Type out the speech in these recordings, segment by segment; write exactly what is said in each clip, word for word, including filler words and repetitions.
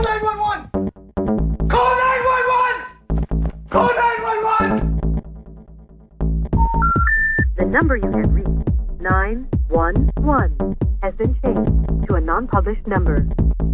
nine one one! Call nine one one! Call nine one one! The number you have reached, nine one one, has been changed to a non-published number.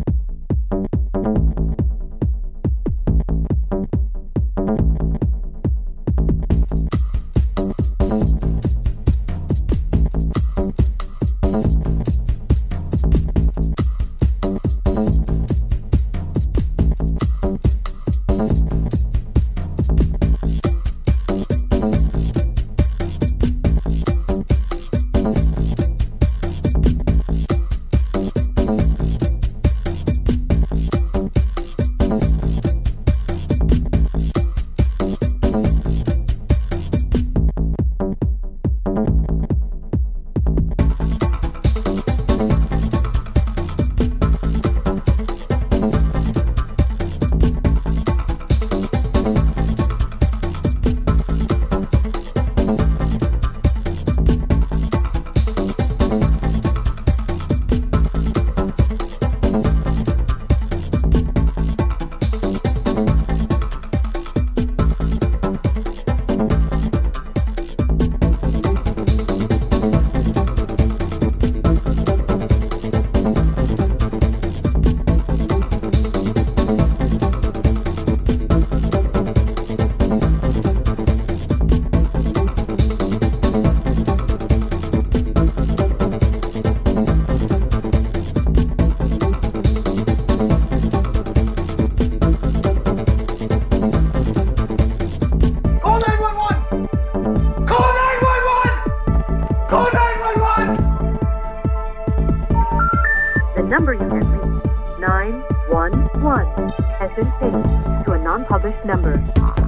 The number you have reached, nine one one, has been changed to a non-published number.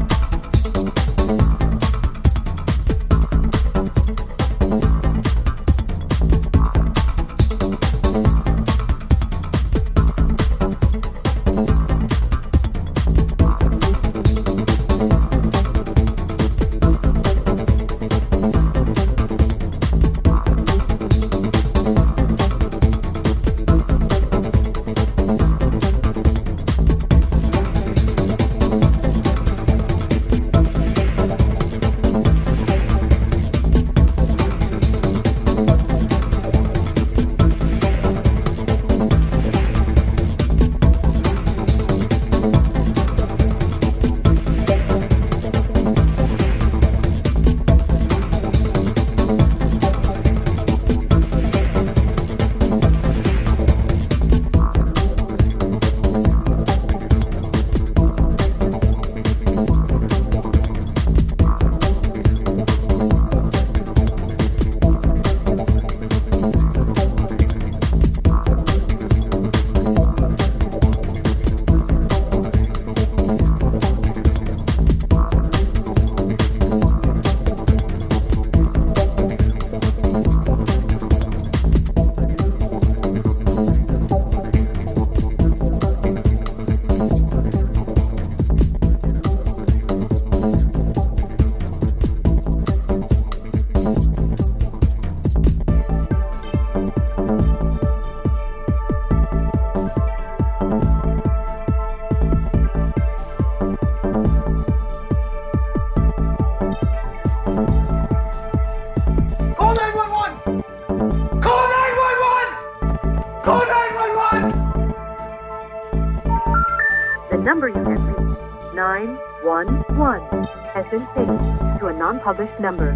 The number you have reached, nine one one, has been changed to a non-published number.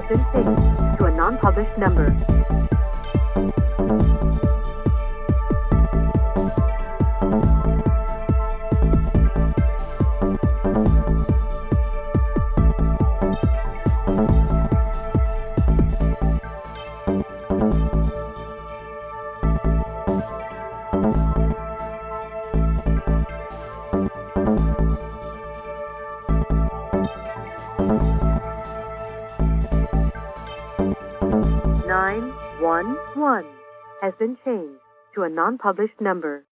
been changed to a non-published number. nine one one has been changed to a non-published number.